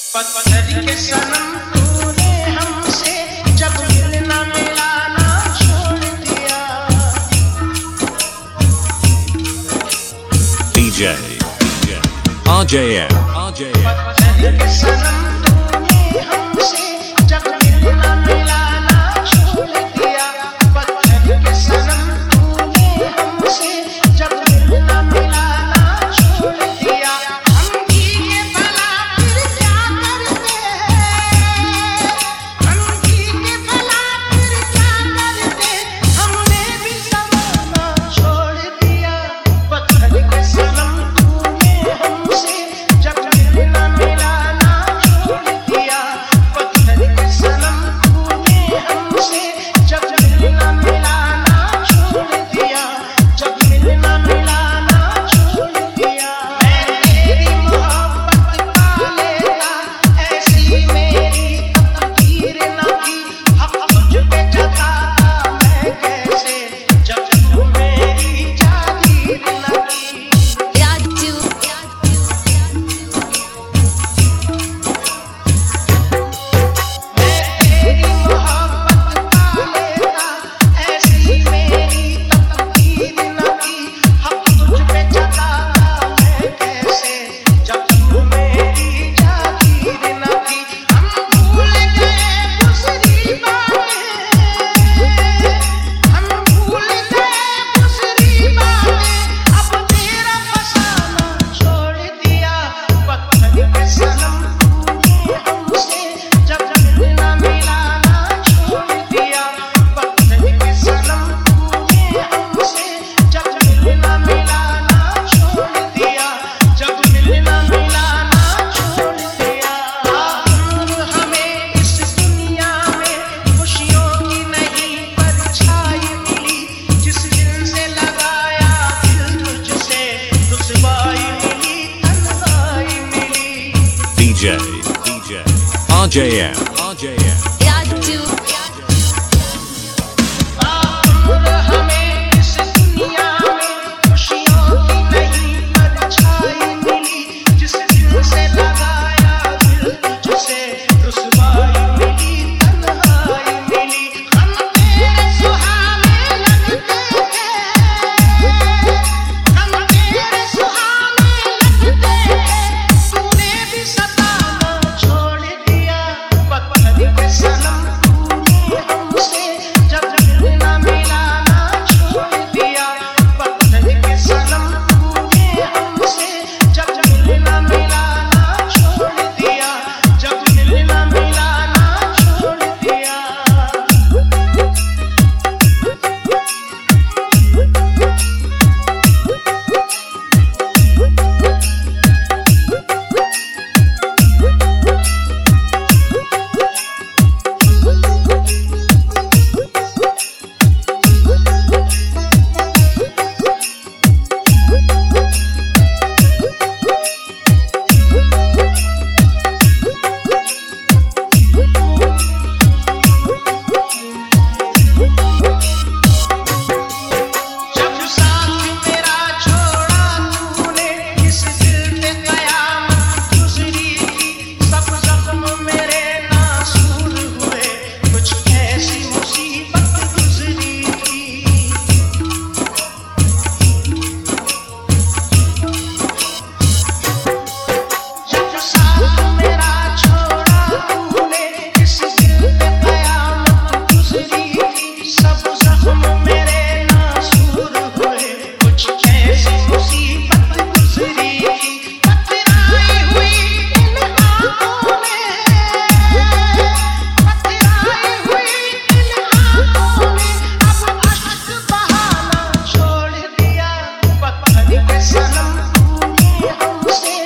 पत्थर के सनम तूने हमसे जब मिलना मिलाना छोड़ दिया। DJ RJM पत्थर के सनम तूने हमसे जब मिलना मिलाना छोड़ दिया। पत्थर के सनम तूने हमसे जब मिलना मिलाना छोड़ दिया। हम किए भला फिर क्या करते हैं, हम किए भला फिर क्या करते, हमने भी ज़माना छोड़ दिया। पत्थर के सनम तूने हमसे जब मिलना मिलाना छोड़ दिया। पत्थर के सनम तूने हमसे जब मिलना मिलाना छोड़ दिया। जब मिलना मिलाना छोड़ दिया। मैं तेरी मोहब्बत पा लेता, ऐसी मेरी तकदीर न थी। हक तुझ पे जताता मैं कैसे, जब तू मेरी जागीर न थी। मैं तेरी मोहब्बत पा लेता, ऐसी मेरी तकदीर न थी। हक तुझ पे जताता मैं कैसे, जब तू मेरी जागीर न थी। हम भूल गए गुज़री बातें, हम भूल गए गुज़री बातें, अब तेरा फसाना छोड़ दिया। पत्थर के सनम तूने हमसे जब मिलना मिलाना छोड़ दिया। पत्थर के सनम तूने हमसे जब मिलना मिलाना छोड़ दिया। जब मिलना मिलाना छोड़ दिया। आखिर हमें इस दुनिया में खुशियों की नहीं परछाई मिली। जिस दिन से लगाया दिल तुझसे, रुसवाई मिली, तन्हाई मिली। DJ RJM आखिर हमें इस दुनिया में खुशियों की नहीं परछाई मिली। जिस दिन से लगाया दिल तुझसे, रुसवाई मिली, तन्हाई मिली। हम तेरे सुहाने लगते थे, हम तेरे सुहाने लगते थे, तूने भी सताना छोड़ दिया। पत्थर के सनम तूने हमसे जब मिलना मिलाना छोड़ दिया। पत्थर के सनम तूने हमसे जब मिलना मिलाना छोड़ दिया। जब मिलना मिलाना छोड़ दिया। जब साथ मेरा छोड़ा तूने, इस दिल पे कयामत गुज़री थी। सब ज़ख्म मेरे नासूर हुए, कुछ ऐसी मुसीबत गुज़री थी। जब साथ मेरा छोड़ा तूने, इस दिल पे कयामत गुज़री थी। सब ज़ख्म मेरे नासूर हुए, कुछ ऐसी मुसीबत गुज़री थी। पथराई हुई इन आँखों में, पथराई हुई इन आँखों में, अब अश्क बहाना छोड़ दिया। पत्थर के सनम तूने हमसे